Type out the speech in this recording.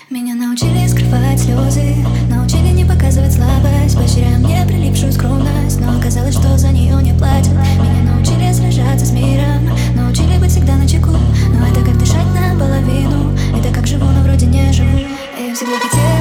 Меня научили скрывать слезы, научили не показывать слабость, поощряя мне прилипшую скромность, но оказалось, что за нее не платят. Меня научили сражаться с миром, научили быть всегда начеку, но это как дышать наполовину, это как живу, но вроде не живу. И я всегда хотела